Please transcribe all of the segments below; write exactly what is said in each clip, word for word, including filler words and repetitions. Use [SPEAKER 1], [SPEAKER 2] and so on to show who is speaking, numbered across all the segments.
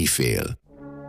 [SPEAKER 1] aki fél.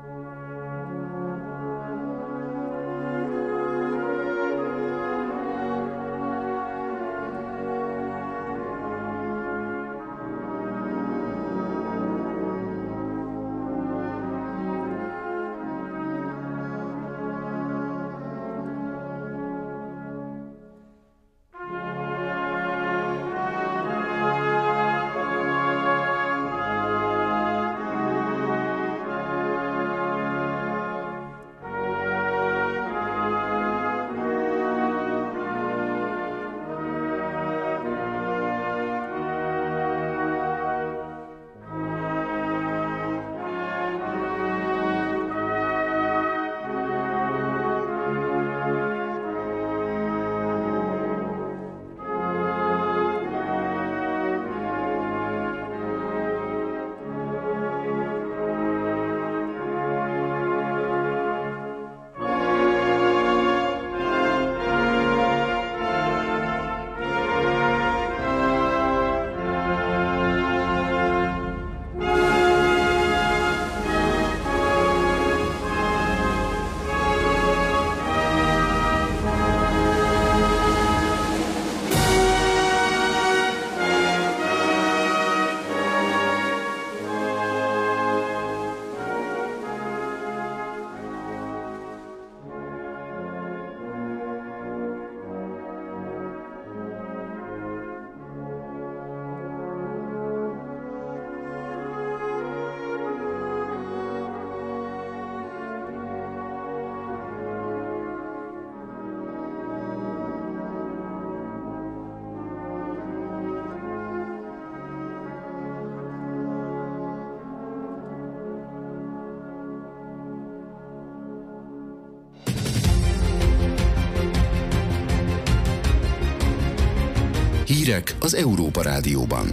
[SPEAKER 1] Hírek az Európa Rádióban.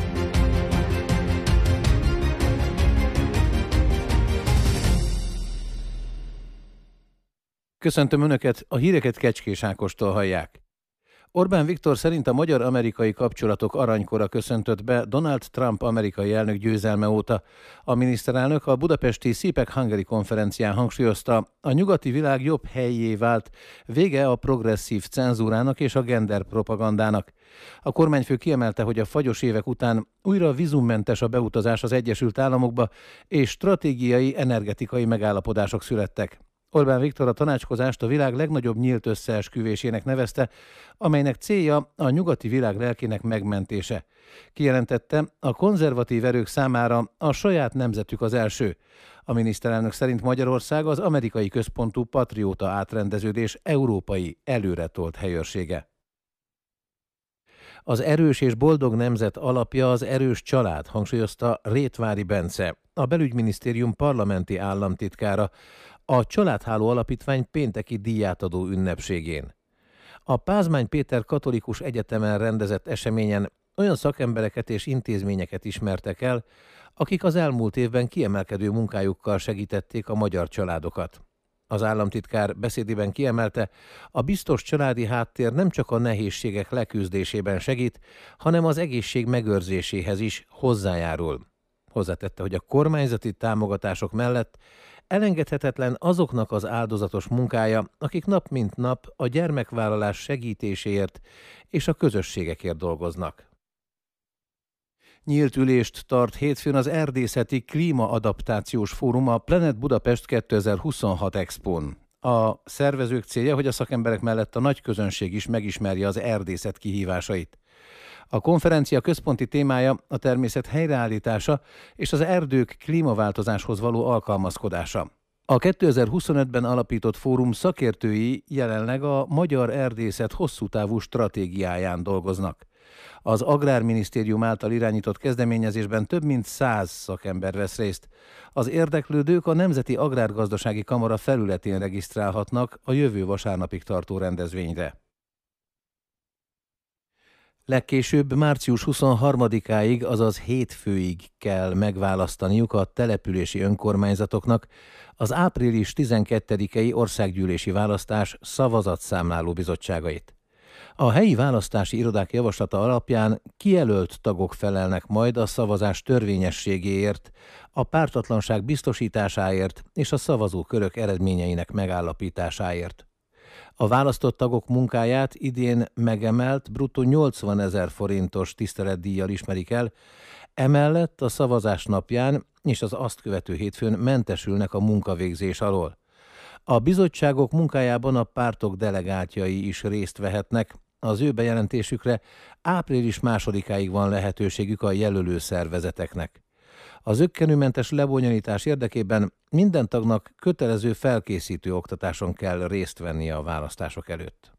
[SPEAKER 2] Köszöntöm Önöket, a híreket Kecskés Ákostól hallják. Orbán Viktor szerint a magyar-amerikai kapcsolatok aranykora köszöntött be Donald Trump amerikai elnök győzelme óta. A miniszterelnök a budapesti CPAC Hungary konferencián hangsúlyozta, a nyugati világ jobb helyé vált, vége a progresszív cenzúrának és a gender propagandának. A kormányfő kiemelte, hogy a fagyos évek után újra vízummentes a beutazás az Egyesült Államokba, és stratégiai energetikai megállapodások születtek. Orbán Viktor a tanácskozást a világ legnagyobb nyílt összeesküvésének nevezte, amelynek célja a nyugati világ lelkének megmentése. Kijelentette, a konzervatív erők számára a saját nemzetük az első. A miniszterelnök szerint Magyarország az amerikai központú patrióta átrendeződés európai előretolt helyőrsége. Az erős és boldog nemzet alapja az erős család, hangsúlyozta Rétvári Bence, a belügyminisztérium parlamenti államtitkára, a Családháló Alapítvány pénteki díjátadó ünnepségén. A Pázmány Péter Katolikus Egyetemen rendezett eseményen olyan szakembereket és intézményeket ismertek el, akik az elmúlt évben kiemelkedő munkájukkal segítették a magyar családokat. Az államtitkár beszédében kiemelte, a biztos családi háttér nem csak a nehézségek leküzdésében segít, hanem az egészség megőrzéséhez is hozzájárul. Hozzátette, hogy a kormányzati támogatások mellett elengedhetetlen azoknak az áldozatos munkája, akik nap mint nap a gyermekvállalás segítéséért és a közösségekért dolgoznak. Nyílt ülést tart hétfőn az Erdészeti Klímaadaptációs Fórum a Planet Budapest kétezer-huszonhat Expón. A szervezők célja, hogy a szakemberek mellett a nagy közönség is megismerje az erdészet kihívásait. A konferencia központi témája a természet helyreállítása és az erdők klímaváltozáshoz való alkalmazkodása. A kétezer-huszonötben alapított fórum szakértői jelenleg a magyar erdészet hosszútávú stratégiáján dolgoznak. Az Agrárminisztérium által irányított kezdeményezésben több mint száz szakember vesz részt. Az érdeklődők a Nemzeti Agrárgazdasági Kamara felületén regisztrálhatnak a jövő vasárnapig tartó rendezvényre. Legkésőbb március huszonharmadikáig, azaz hétfőig kell megválasztaniuk a települési önkormányzatoknak az április tizenkettedikei országgyűlési választás szavazatszámláló bizottságait. A helyi választási irodák javaslata alapján kijelölt tagok felelnek majd a szavazás törvényességéért, a pártatlanság biztosításáért és a szavazókörök eredményeinek megállapításáért. A választott tagok munkáját idén megemelt bruttó nyolcvanezer forintos tiszteletdíjjal ismerik el, emellett a szavazás napján és az azt követő hétfőn mentesülnek a munkavégzés alól. A bizottságok munkájában a pártok delegáltjai is részt vehetnek, az ő bejelentésükre április másodikáig van lehetőségük a jelölő szervezeteknek. Az zökkenőmentes lebonyolítás érdekében minden tagnak kötelező felkészítő oktatáson kell részt vennie a választások előtt.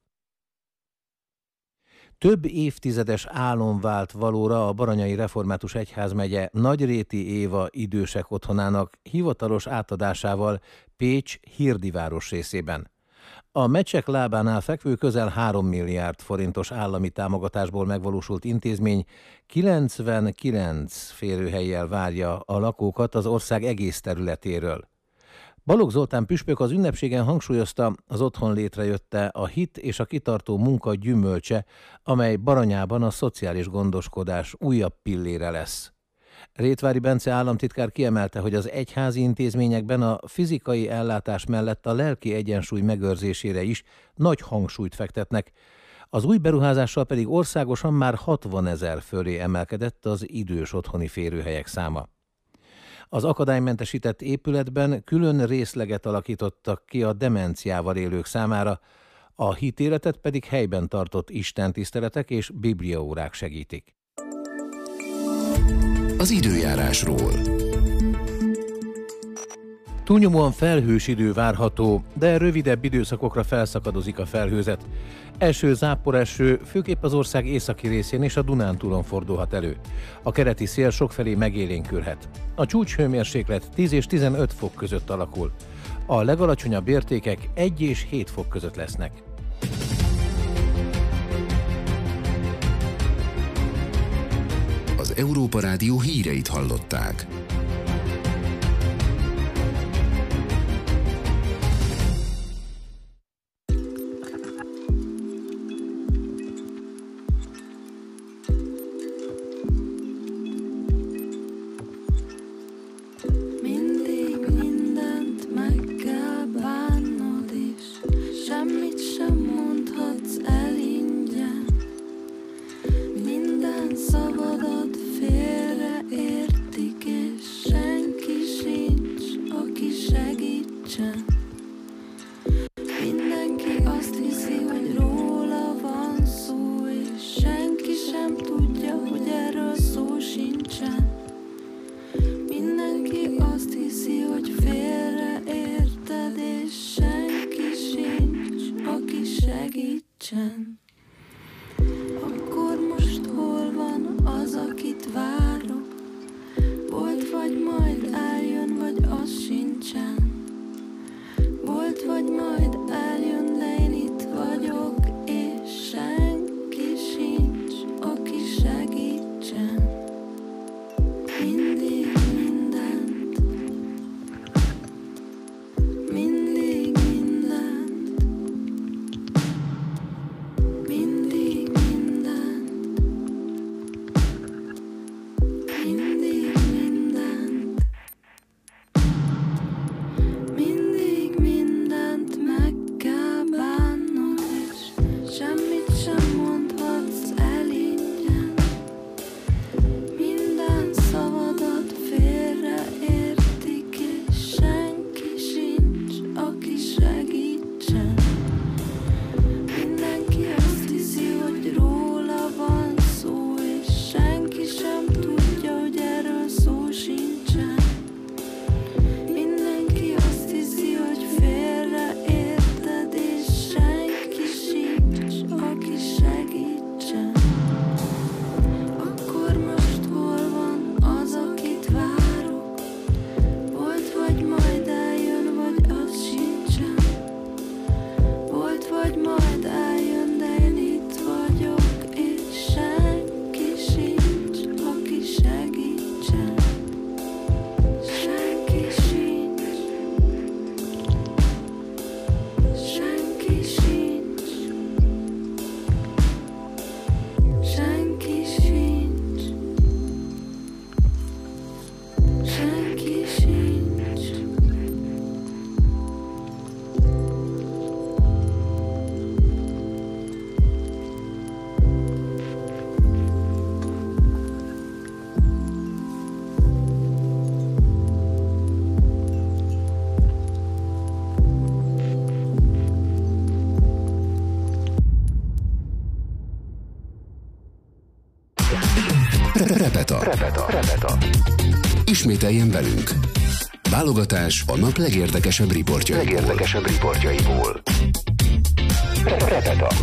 [SPEAKER 2] Több évtizedes álom vált valóra a Baranyai Református Egyházmegye Nagyréti Éva idősek otthonának hivatalos átadásával Pécs Hirdi városrészében. A Mecsek lábánál fekvő közel három milliárd forintos állami támogatásból megvalósult intézmény kilencvenkilenc férőhellyel várja a lakókat az ország egész területéről. Balogh Zoltán püspök az ünnepségen hangsúlyozta, az otthon létrejötte a hit és a kitartó munka gyümölcse, amely Baranyában a szociális gondoskodás újabb pillére lesz. Rétvári Bence államtitkár kiemelte, hogy az egyházi intézményekben a fizikai ellátás mellett a lelki egyensúly megőrzésére is nagy hangsúlyt fektetnek. Az új beruházással pedig országosan már hatvanezer fölé emelkedett az idős otthoni férőhelyek száma. Az akadálymentesített épületben külön részleget alakítottak ki a demenciával élők számára, a hitéletet pedig helyben tartott istentiszteletek és bibliaórák segítik.
[SPEAKER 1] Az időjárásról.
[SPEAKER 2] Túlnyomóan felhős idő várható, de rövidebb időszakokra felszakadozik a felhőzet. Eső, záporeső főképp az ország északi részén és a Dunántúlon fordulhat elő. A keleti szél sokfelé megélénkülhet. A csúcshőmérséklet tíz és tizenöt fok között alakul. A legalacsonyabb értékek egy és hét fok között lesznek.
[SPEAKER 1] Az Európa Rádió híreit hallották.
[SPEAKER 3] Mindig mindent meg kell bánni.
[SPEAKER 1] Repeta. Repeta. Repeta. Ismételjen velünk. Válogatás a nap legérdekesebb riportjaiból. Legérdekesebb riportjaiból. Repeta.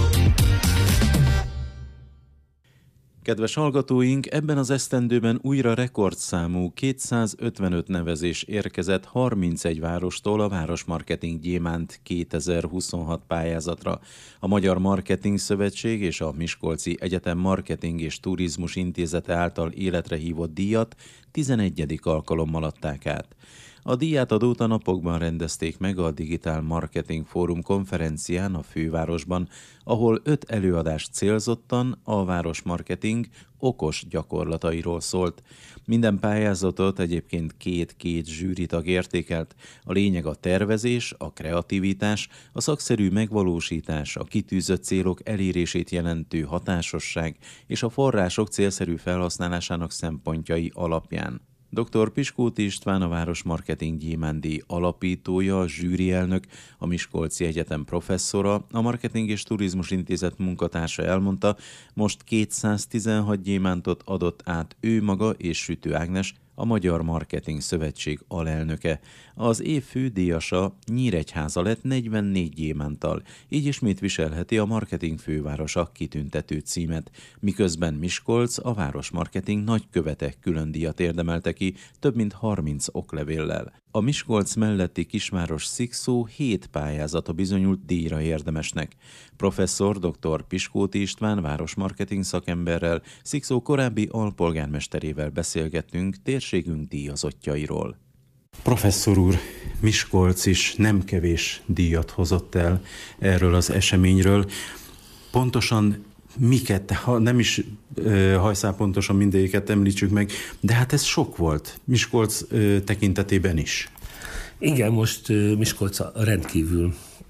[SPEAKER 3] Kedves hallgatóink, ebben az esztendőben újra rekordszámú kétszázötvenöt nevezés érkezett harmincegy várostól a Városmarketing Gyémánt kétezer-huszonhat pályázatra. A Magyar Marketing Szövetség és a Miskolci Egyetem Marketing és Turizmus Intézete által életre hívott díjat tizenegyedik alkalommal adták át. A díjátadót a napokban rendezték meg a Digitál Marketing Fórum konferencián a fővárosban, ahol öt előadás célzottan a városmarketing okos gyakorlatairól szólt. Minden pályázatot egyébként két-két zsűritag értékelt. A lényeg a tervezés, a kreativitás, a szakszerű megvalósítás, a kitűzött célok elérését jelentő hatásosság és a források célszerű felhasználásának szempontjai alapján. doktor Piskóti István, a Városmarketing Gyémánt-díj alapítója, a zsűrielnök, a Miskolci Egyetem professzora, a Marketing és Turizmus Intézet munkatársa elmondta, most kétszáztizenhat gyémántot adott át ő maga és Sütő Ágnes, a Magyar Marketing Szövetség alelnöke. Az év fődíjasa Nyíregyháza lett negyvennégy gyémánttal, így ismét viselheti a marketing fővárosa kitüntető címet, miközben Miskolc a Városmarketing nagykövete külön díjat érdemelte ki több mint harminc oklevéllel. A Miskolc melletti kisváros Szikszó hét pályázata bizonyult díjra érdemesnek. Professzor doktor Piskóti István városmarketing szakemberrel, Szikszó korábbi alpolgármesterével beszélgettünk térségünk díjazottjairól. Professzor úr, Miskolc is nem kevés díjat hozott el erről az eseményről. Pontosan miket, ha nem is ö, hajszál pontosan mindegyiket említsük meg, de hát ez sok volt Miskolc ö, tekintetében is.
[SPEAKER 4] Igen, most ö, Miskolc rendkívül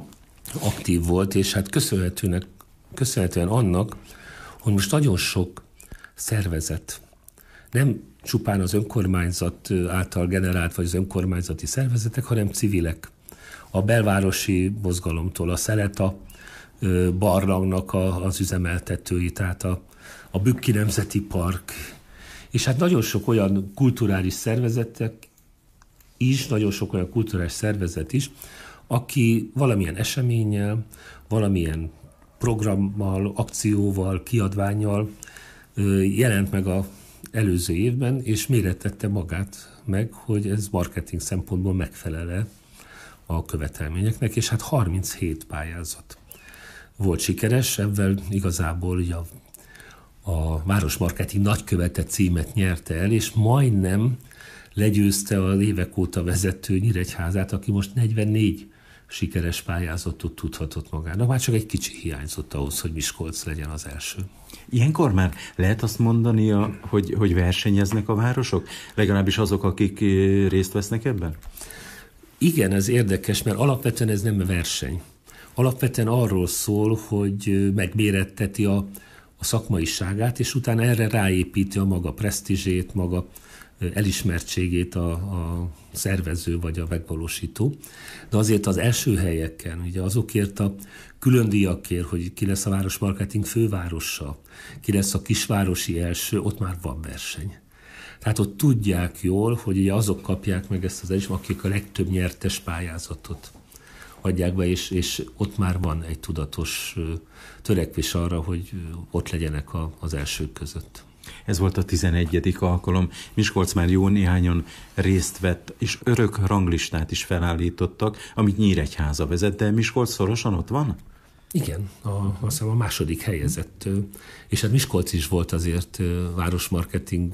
[SPEAKER 4] aktív volt, és hát köszönhetően, köszönhetően annak, hogy most nagyon sok szervezet, nem csupán az önkormányzat által generált, vagy az önkormányzati szervezetek, hanem civilek. A belvárosi mozgalomtól a Szeleta barlangnak a, az üzemeltetői, tehát a, a Bükki Nemzeti Park, és hát nagyon sok olyan kulturális szervezetek is, nagyon sok olyan kulturális szervezet is, aki valamilyen eseménnyel, valamilyen programmal, akcióval, kiadvánnyal jelent meg az előző évben, és méretette magát meg, hogy ez marketing szempontból megfelel a követelményeknek, és hát harminchét pályázat volt sikeres, ebben igazából ugye a, a Városmarketing nagykövete címet nyerte el, és majdnem legyőzte az évek óta vezető Nyíregyházát, aki most negyvennégy sikeres pályázatot tudhatott magának. Már csak egy kicsi hiányzott ahhoz, hogy Miskolc legyen az első.
[SPEAKER 3] Ilyenkor már lehet azt mondani, hogy, hogy versenyeznek a városok? Legalábbis azok, akik részt vesznek ebben?
[SPEAKER 4] Igen, ez érdekes, mert alapvetően ez nem verseny. Alapvetően arról szól, hogy megméretteti a, a szakmaiságát, és utána erre ráépíti a maga presztízsét, maga elismertségét a, a szervező vagy a megvalósító. De azért az első helyeken, ugye azokért a külön díjakért, hogy ki lesz a Városmarketing fővárosa, ki lesz a kisvárosi első, ott már van verseny. Tehát ott tudják jól, hogy ugye azok kapják meg ezt az elismert, akik a legtöbb nyertes pályázatot adják be, és, és ott már van egy tudatos törekvés arra, hogy ott legyenek a, az elsők között.
[SPEAKER 3] Ez volt a tizenegyedik alkalom. Miskolc már jó néhányan részt vett, és örök ranglistát is felállítottak, amit Nyíregyháza vezet, de Miskolc szorosan ott van?
[SPEAKER 4] Igen, a, azt hiszem a második helyezett. És hát Miskolc is volt azért városmarketing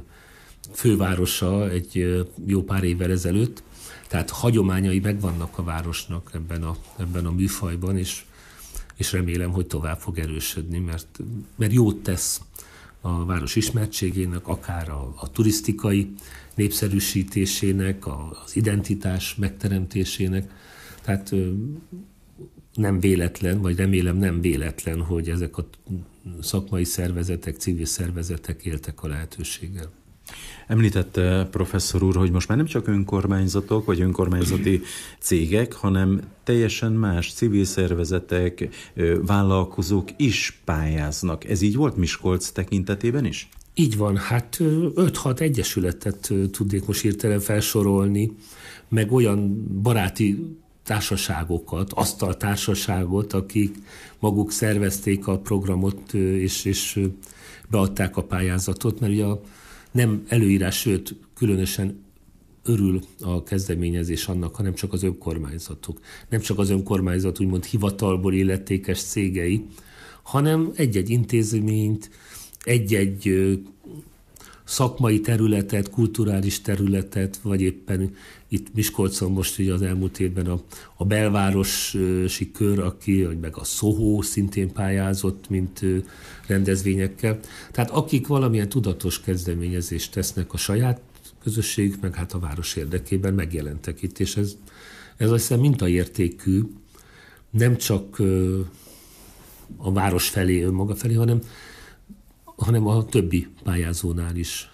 [SPEAKER 4] fővárosa egy jó pár évvel ezelőtt, tehát hagyományai megvannak a városnak ebben a, ebben a műfajban, és, és remélem, hogy tovább fog erősödni, mert, mert jót tesz a város ismertségének, akár a, a turisztikai népszerűsítésének, az identitás megteremtésének. Tehát nem véletlen, vagy remélem nem véletlen, hogy ezek a szakmai szervezetek, civil szervezetek éltek a lehetőséggel.
[SPEAKER 3] Említette professzor úr, hogy most már nem csak önkormányzatok vagy önkormányzati cégek, hanem teljesen más civil szervezetek, vállalkozók is pályáznak. Ez így volt Miskolc tekintetében is?
[SPEAKER 4] Így van, hát öt-hat egyesületet tudnék most hirtelen felsorolni, meg olyan baráti társaságokat, asztaltársaságot, akik maguk szervezték a programot, és, és beadták a pályázatot, mert ugye a nem előírás, sőt, különösen örül a kezdeményezés annak, hanem csak az önkormányzatok. Nem csak az önkormányzat úgymond hivatalból illetékes cégei, hanem egy-egy intézményt, egy-egy szakmai területet, kulturális területet, vagy éppen itt Miskolcon most ugye az elmúlt évben a, a belvárosi kör, aki, meg a Soho szintén pályázott, mint rendezvényekkel. Tehát akik valamilyen tudatos kezdeményezést tesznek a saját közösségük, meg hát a város érdekében megjelentek itt, és ez, ez azt hiszem mintaértékű, nem csak a város felé, önmaga felé, hanem, hanem a többi pályázónál is,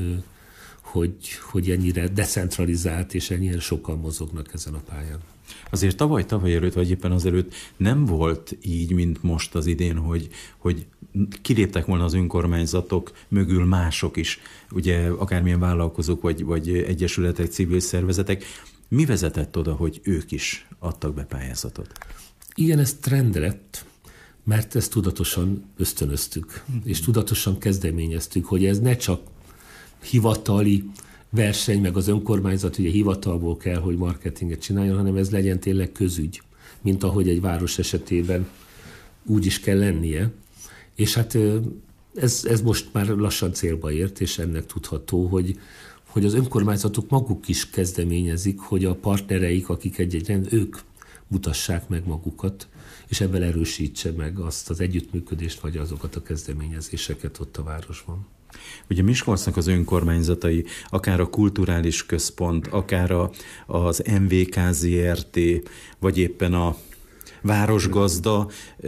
[SPEAKER 4] hogy, hogy ennyire decentralizált, és ennyire sokan mozognak ezen a pályán.
[SPEAKER 3] Azért tavaly, tavaly előtt, vagy éppen azelőtt nem volt így, mint most az idén, hogy, hogy kiléptek volna az önkormányzatok mögül mások is, ugye akármilyen vállalkozók, vagy, vagy egyesületek, civil szervezetek. Mi vezetett oda, hogy ők is adtak be pályázatot?
[SPEAKER 4] Igen, ez trend lett, mert ezt tudatosan ösztönöztük, mm-hmm. és tudatosan kezdeményeztük, hogy ez ne csak hivatali verseny, meg az önkormányzat ugye hivatalból kell, hogy marketinget csináljon, hanem ez legyen tényleg közügy, mint ahogy egy város esetében úgy is kell lennie. És hát ez, ez most már lassan célba ért, és ennek tudható, hogy, hogy az önkormányzatok maguk is kezdeményezik, hogy a partnereik, akik egy-egy rend, ők mutassák meg magukat, és ebben erősítse meg azt az együttműködést, vagy azokat a kezdeményezéseket ott a városban.
[SPEAKER 3] Ugye Miskolcnak az önkormányzatai, akár a kulturális központ, akár a, az em vé ká zé er té, vagy éppen a városgazda,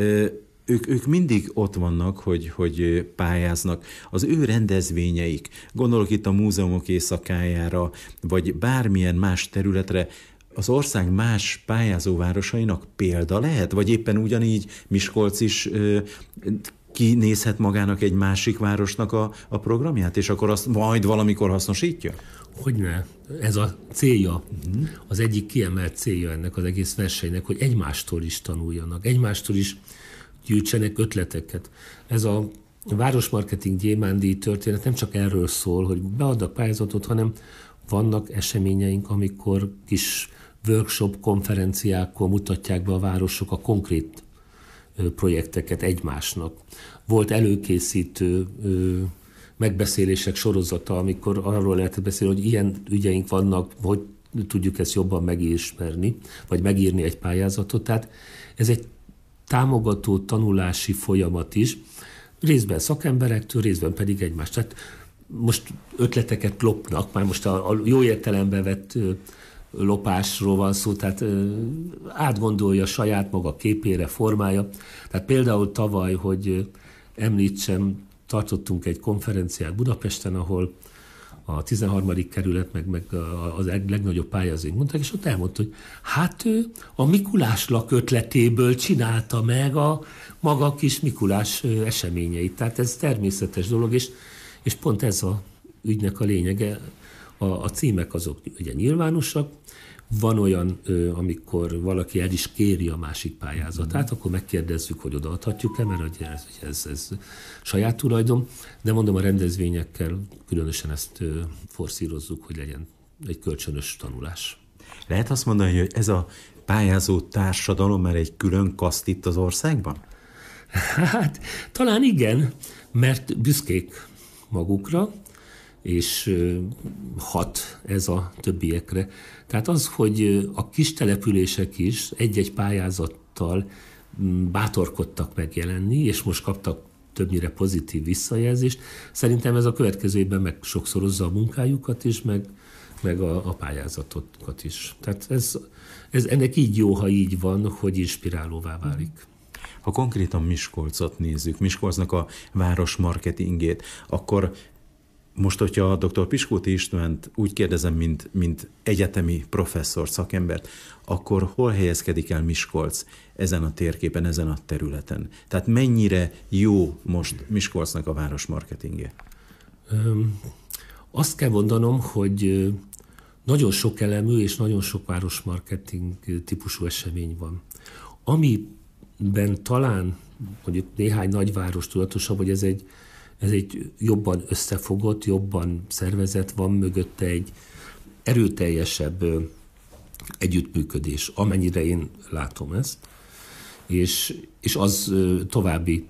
[SPEAKER 3] ők, ők mindig ott vannak, hogy, hogy pályáznak. Az ő rendezvényeik, gondolok itt a múzeumok éjszakájára, vagy bármilyen más területre, az ország más pályázóvárosainak példa lehet? Vagy éppen ugyanígy Miskolc is ö, kinézhet magának egy másik városnak a, a programját, és akkor azt majd valamikor hasznosítja?
[SPEAKER 4] Hogyne. Ez a célja, uh-huh. az egyik kiemelt célja ennek az egész versenynek, hogy egymástól is tanuljanak, egymástól is gyűjtsenek ötleteket. Ez a városmarketing gyémántdíj történet nem csak erről szól, hogy beadnak pályázatot, hanem vannak eseményeink, amikor kis workshop konferenciákkor mutatják be a városok a konkrét projekteket egymásnak. Volt előkészítő megbeszélések sorozata, amikor arról lehetett beszélni, hogy ilyen ügyeink vannak, hogy tudjuk ezt jobban megismerni, vagy megírni egy pályázatot. Tehát ez egy támogató tanulási folyamat is, részben szakemberektől, részben pedig egymás. Tehát most ötleteket lopnak, már most a, a jó értelembe vett ö, lopásról van szó, tehát ö, átgondolja saját maga képére, formája. Tehát például tavaly, hogy ö, említsem, tartottunk egy konferenciát Budapesten, ahol a tizenharmadik kerület, meg, meg az legnagyobb pályázóink mondták, és ott elmondta, hogy hát ő a Mikulás lak ötletéből csinálta meg a maga kis Mikulás eseményeit. Tehát ez természetes dolog, és, és pont ez a ügynek a lényege. A, a címek azok ugye nyilvánosak, van olyan, amikor valaki el is kéri a másik pályázatát, akkor megkérdezzük, hogy odaadhatjuk-e, mert ez, ez, ez saját tulajdon, de mondom, a rendezvényekkel különösen ezt forszírozzuk, hogy legyen egy kölcsönös tanulás.
[SPEAKER 3] Lehet azt mondani, hogy ez a pályázó társadalom már egy külön kaszt itt az országban?
[SPEAKER 4] Hát talán igen, mert büszkék magukra, és hat ez a többiekre. Tehát az, hogy a kis települések is egy-egy pályázattal bátorkodtak megjelenni, és most kaptak többnyire pozitív visszajelzést, szerintem ez a következő évben meg sokszorozza a munkájukat is, meg, meg a, a pályázatokat is. Tehát ez, ez ennek így jó, ha így van, hogy inspirálóvá válik.
[SPEAKER 3] Ha konkrétan Miskolcot nézzük, Miskolcnak a városmarketingét, akkor most, hogyha a doktor Piskóti Istvánt úgy kérdezem, mint, mint egyetemi professzor, szakembert, akkor hol helyezkedik el Miskolc ezen a térképen, ezen a területen? Tehát mennyire jó most Miskolcnak a városmarketingje?
[SPEAKER 4] Azt kell mondanom, hogy nagyon sok elemű és nagyon sok városmarketing típusú esemény van. Amiben talán mondjuk néhány nagyváros tudatosabb, hogy ez egy, ez egy jobban összefogott, jobban szervezett, van mögötte egy erőteljesebb együttműködés, amennyire én látom ezt, és, és az további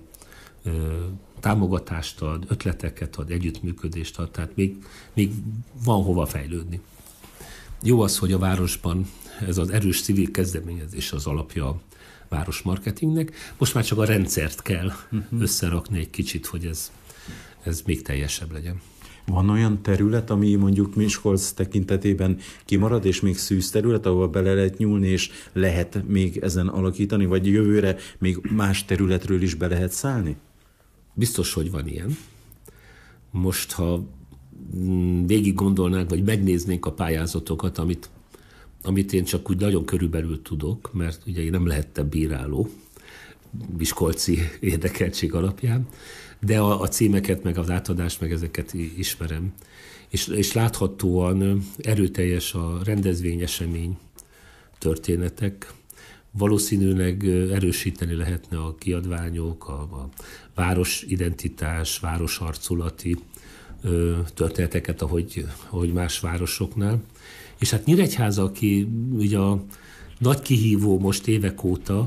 [SPEAKER 4] támogatást ad, ötleteket ad, együttműködést ad, tehát még, még van hova fejlődni. Jó az, hogy a városban ez az erős civil kezdeményezés az alapja a városmarketingnek. Most már csak a rendszert kell uh-huh. összerakni egy kicsit, hogy ez, ez még teljesebb legyen.
[SPEAKER 3] Van olyan terület, ami mondjuk Miskolc tekintetében kimarad, és még szűz terület, ahol bele lehet nyúlni, és lehet még ezen alakítani, vagy jövőre még más területről is be lehet szállni?
[SPEAKER 4] Biztos, hogy van ilyen. Most, ha végig gondolnánk, vagy megnéznénk a pályázatokat, amit, amit én csak úgy nagyon körülbelül tudok, mert ugye én nem lehettem bíráló miskolci érdekeltség alapján, de a, a címeket, meg az átadást, meg ezeket ismerem. És, és láthatóan erőteljes a rendezvényesemény történetek. Valószínűleg erősíteni lehetne a kiadványok, a, a városidentitás, városarculati ö, történeteket, ahogy, ahogy más városoknál. És hát Nyíregyháza, aki ugye a nagy kihívó most évek óta,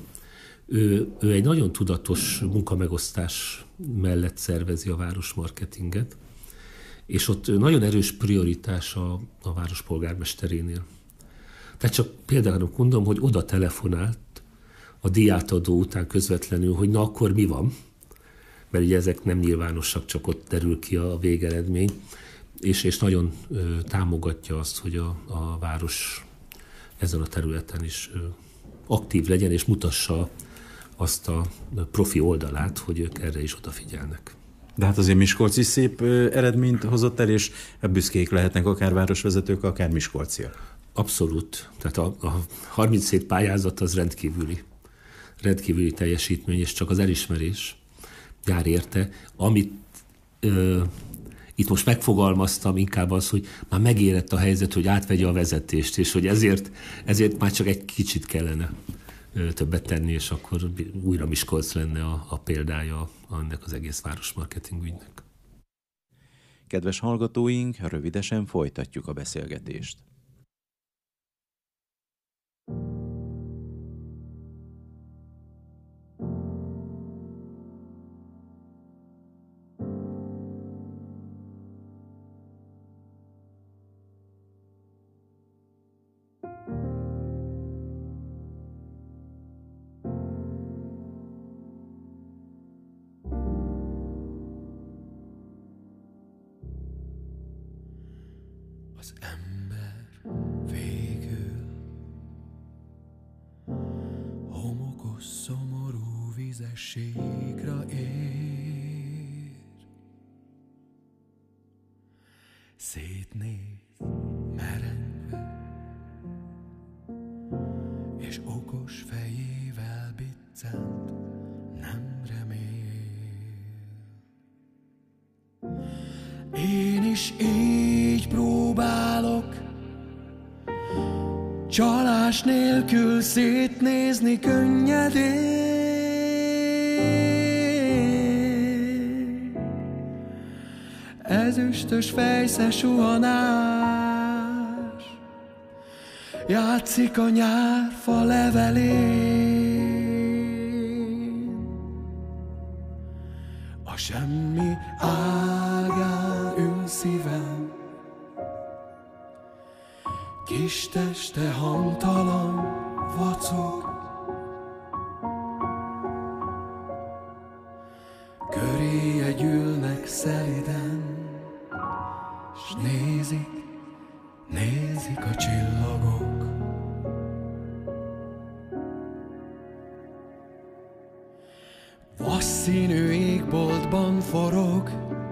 [SPEAKER 4] ő, ő egy nagyon tudatos munkamegosztás mellett szervezi a városmarketinget, és ott nagyon erős prioritás a, a város polgármesterénél. Tehát csak például mondom, hogy oda telefonált a díjátadó után közvetlenül, hogy na akkor mi van, mert ugye ezek nem nyilvánosak, csak ott derül ki a végeredmény, és, és nagyon ö, támogatja azt, hogy a, a város ezen a területen is ö, aktív legyen, és mutassa azt a profi oldalát, hogy ők erre is odafigyelnek.
[SPEAKER 3] De hát azért Miskolc is szép eredményt hozott el, és büszkék lehetnek akár városvezetők, akár miskolciak.
[SPEAKER 4] Abszolút. Tehát a, a harminchét pályázat az rendkívüli. Rendkívüli teljesítmény, és csak az elismerés jár érte. Amit ö, itt most megfogalmaztam inkább az, hogy már megérett a helyzet, hogy átvegye a vezetést, és hogy ezért, ezért már csak egy kicsit kellene ö, többet tenni, és akkor újra Miskolc lenne a, a példája ennek az egész városmarketing ügynek.
[SPEAKER 3] Kedves hallgatóink, rövidesen folytatjuk a beszélgetést.
[SPEAKER 5] Az ember végül homokos, szomorú vizességre ér. Szétnéz merengve, és okos fejével biccent, nem remél. Én is így próbálok csalás nélkül szétnézni könnyedén. Ezüstös fejsze suhanás játszik a nyárfa levelén. A semmi ágán ül szívem, kis teste hangtalan vacog. Köréje gyűlnek szeliden, s nézik, nézik a csillagok. Vasszínű égboltban forog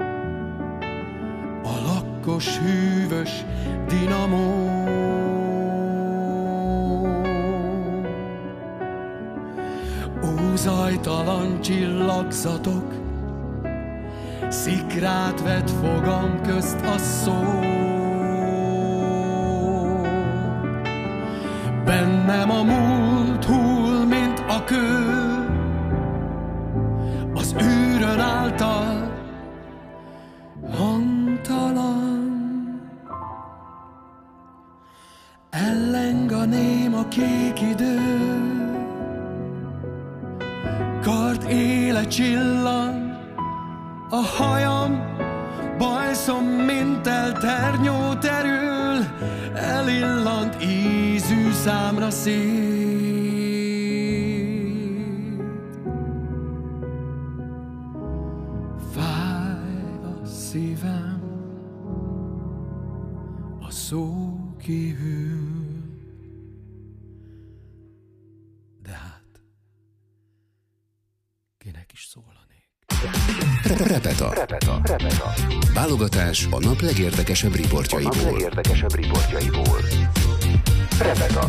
[SPEAKER 5] a lakkos, hűvös dinamó. Ózajtalan csillagzatok szikrát vett fogam közt a szó. Bennem a múlt hull, mint a kő, az űrön által hangtalan. Elleng a néma kék idő, kard éle csillan, a hajam bajszom, mint elternyó terül, elillant ízű számra szét. Fáj a szívem, a szó kihűl, de hát kinek is szólanék?
[SPEAKER 1] Repeta. Repeta. Repeta. Válogatás a nap legérdekesebb riportjaiból. A nap legérdekesebb riportjaiból. Repeta.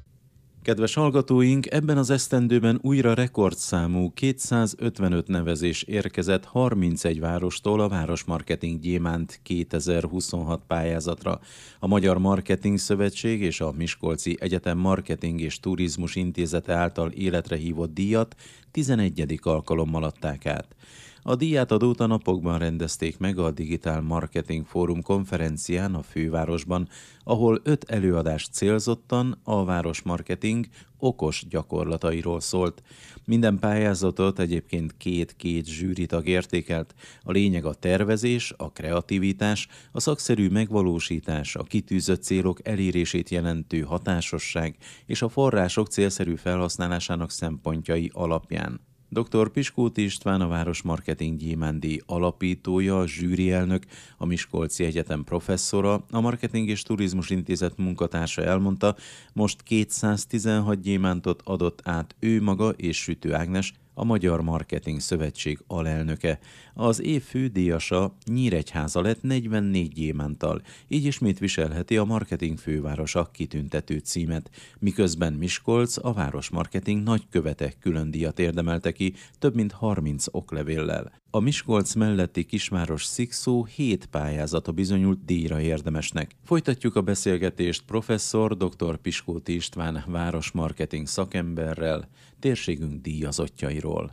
[SPEAKER 3] Kedves hallgatóink, ebben az esztendőben újra rekordszámú kétszázötvenöt nevezés érkezett harmincegy várostól a Városmarketing Gyémánt kétezer-huszonhat pályázatra. A Magyar Marketing Szövetség és a Miskolci Egyetem Marketing és Turizmus Intézete által életre hívott díjat tizenegyedik alkalommal adták át. A díjátadót a napokban rendezték meg a Digitál Marketing Fórum konferencián a fővárosban, ahol öt előadás célzottan a városmarketing okos gyakorlatairól szólt. Minden pályázatot egyébként két-két zsűritag értékelt. A lényeg a tervezés, a kreativitás, a szakszerű megvalósítás, a kitűzött célok elérését jelentő hatásosság és a források célszerű felhasználásának szempontjai alapján. doktor Piskóti István, a Városmarketing Gyémánt-díj alapítója, a zsűrielnök, a Miskolci Egyetem professzora, a Marketing és Turizmus Intézet munkatársa elmondta, most kétszáztizenhat gyémántot adott át ő maga és Sütő Ágnes, a Magyar Marketing Szövetség alelnöke. Az év fődíjasa Nyíregyháza lett negyvennégy gyémánttal, így ismét viselheti a marketing fővárosa kitüntető címet, miközben Miskolc, a Városmarketing nagykövete külön díjat érdemelte ki több mint harminc oklevéllel. A Miskolc melletti kisváros Szikszó hét pályázata bizonyult díjra érdemesnek. Folytatjuk a beszélgetést professzor doktor Piskóti István városmarketing szakemberrel, térségünk díjazottjairól.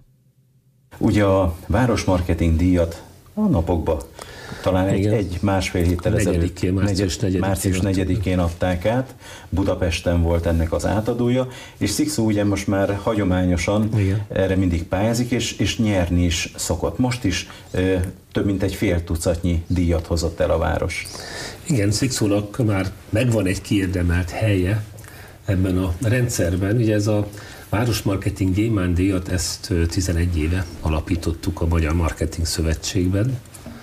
[SPEAKER 6] Ugye a Városmarketing díjat a napokban, talán egy, egy másfél héttel ezelőtt, március negyedikén adták át, Budapesten volt ennek az átadója, és Szikszó ugye most már hagyományosan igen. erre mindig pályázik, és, és nyerni is szokott. Most is ö, több mint egy fél tucatnyi díjat hozott el a város.
[SPEAKER 4] Igen, Szikszónak már megvan egy kiérdemelt helye ebben a rendszerben. Ugye ez a Városmarketing Gyémánt-díjat, ezt tizenegy éve alapítottuk a Magyar Marketing Szövetségben,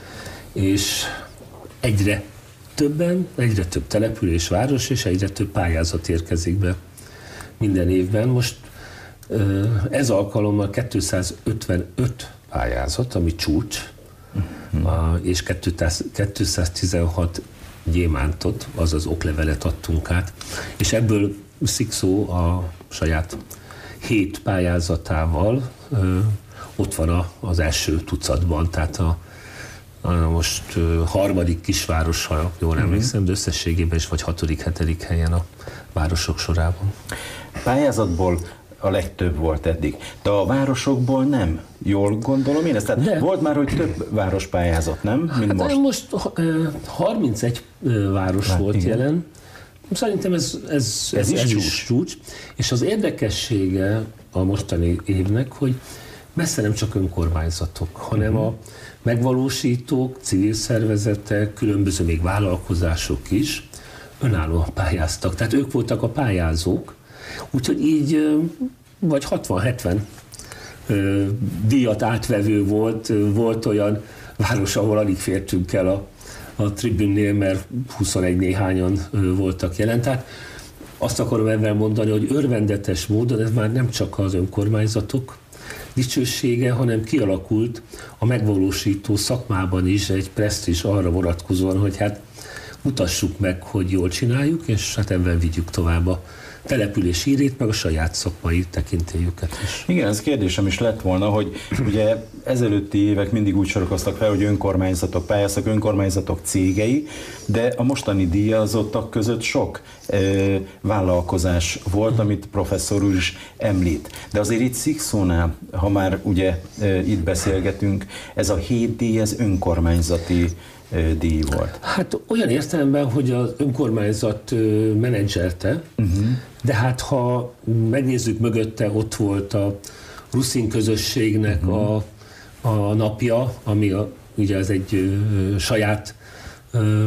[SPEAKER 4] és egyre többen, egyre több település, város, és egyre több pályázat érkezik be minden évben. Most ez alkalommal kétszázötvenöt pályázat, ami csúcs, uh-huh. és kétszáztizenhat gyémántot, azaz oklevelet adtunk át, és ebből Szikszó a saját hét pályázatával ö, ott van a, az első tucatban, tehát a, a most ö, harmadik kisváros, ha jól emlékszem, uh-huh. de összességében is vagy hatodik, hetedik helyen a városok sorában.
[SPEAKER 6] Pályázatból a legtöbb volt eddig, de a városokból nem. Jól gondolom én ezt? Tehát de. Volt már, hogy több város pályázott, nem? Mint
[SPEAKER 4] hát
[SPEAKER 6] most.
[SPEAKER 4] most ö, harmincegy város hát, volt igen. jelen. Szerintem ez, ez, ez, ez, is, ez csúcs. is csúcs, és az érdekessége a mostani évnek, hogy messze nem csak önkormányzatok, hanem uh-huh. a megvalósítók, civil szervezetek, különböző még vállalkozások is önállóan pályáztak. Tehát ők voltak a pályázók, úgyhogy így vagy hatvan-hetven díjat átvevő volt, volt olyan város, ahol alig fértünk el a a tribünnél, mert huszonegy néhányan voltak jelen. Tehát azt akarom ebben mondani, hogy örvendetes módon ez már nem csak az önkormányzatok dicsősége, hanem kialakult a megvalósító szakmában is egy presztízs arra vonatkozóan, hogy hát mutassuk meg, hogy jól csináljuk, és hát ebben vigyük tovább a település hírét, meg a saját szakmai tekintélyüket is.
[SPEAKER 6] Igen, ez kérdésem is lett volna, hogy ugye ezelőtti évek mindig úgy sorakoztak fel, hogy önkormányzatok pályáztak, önkormányzatok cégei, de a mostani díjazottak között sok e, vállalkozás volt, amit professzor úr is említ. De azért itt Szikszónál, ha már ugye e, itt beszélgetünk, ez a hét díj, ez önkormányzati díj volt.
[SPEAKER 4] Hát olyan értelemben, hogy az önkormányzat menedzselte, uh-huh. de hát ha megnézzük mögötte, ott volt a ruszin közösségnek uh-huh. a, a napja, ami a, ugye ez egy ö, saját ö,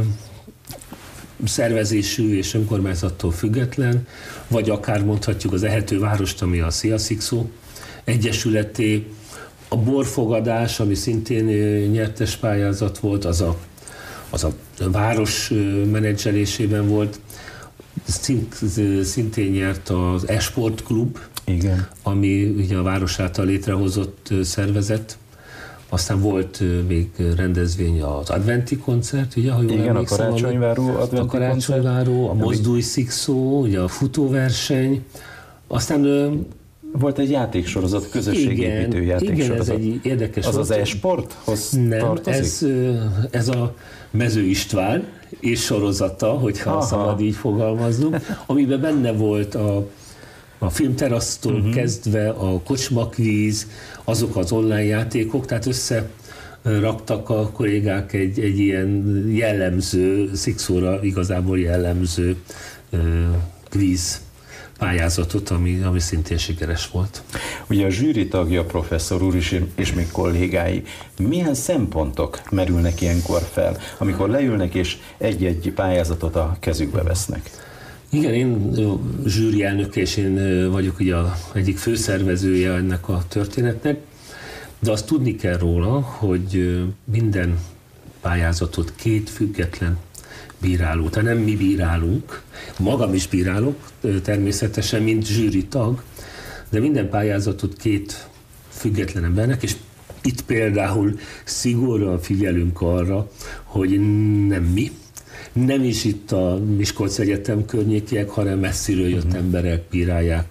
[SPEAKER 4] szervezésű és önkormányzattól független, vagy akár mondhatjuk az Ehető Várost, ami a Szia Szikszó egyesületé, a borfogadás, ami szintén nyertes pályázat volt, az a, az a város menedzselésében volt, Szint, szintén nyert az E-Sport Klub,
[SPEAKER 6] igen.
[SPEAKER 4] ami ugye a város által létrehozott szervezet. Aztán volt még rendezvény az adventi koncert, ugye, ha jól
[SPEAKER 6] igen,
[SPEAKER 4] emlékszem,
[SPEAKER 6] a karácsonyváró adventi
[SPEAKER 4] a karácsonyváró, a mozdulj szikszó, ugye a futóverseny. Aztán
[SPEAKER 6] volt egy játéksorozat, közösségépítő játéksorozat.
[SPEAKER 4] Igen, ez egy érdekes
[SPEAKER 6] az
[SPEAKER 4] volt.
[SPEAKER 6] Az e-sporthoz
[SPEAKER 4] Nem,
[SPEAKER 6] tartozik?
[SPEAKER 4] Ez, ez a Mező István és sorozata, hogyha Aha. szabad így fogalmaznunk, amiben benne volt a, a filmterasztól uh-huh. kezdve a kocsmakvíz, azok az online játékok, tehát összeraktak a kollégák egy, egy ilyen jellemző, Szikszóra igazából jellemző uh, kvíz pályázatot, ami, ami szintén sikeres volt.
[SPEAKER 6] Ugye a zsűri tagja, professzor úr is, és még kollégái, milyen szempontok merülnek ilyenkor fel, amikor leülnek és egy-egy pályázatot a kezükbe vesznek?
[SPEAKER 4] Igen, én zsűri elnök, és én vagyok ugye a egyik főszervezője ennek a történetnek, de azt tudni kell róla, hogy minden pályázatot két független bíráló, tehát nem mi bírálunk, magam is bírálok természetesen, mint zsűri tag, de minden pályázatot két független embernek, és itt például szigorúan figyelünk arra, hogy nem mi, nem is itt a Miskolc Egyetem környékiek, hanem messziről jött uh-huh. emberek bírálják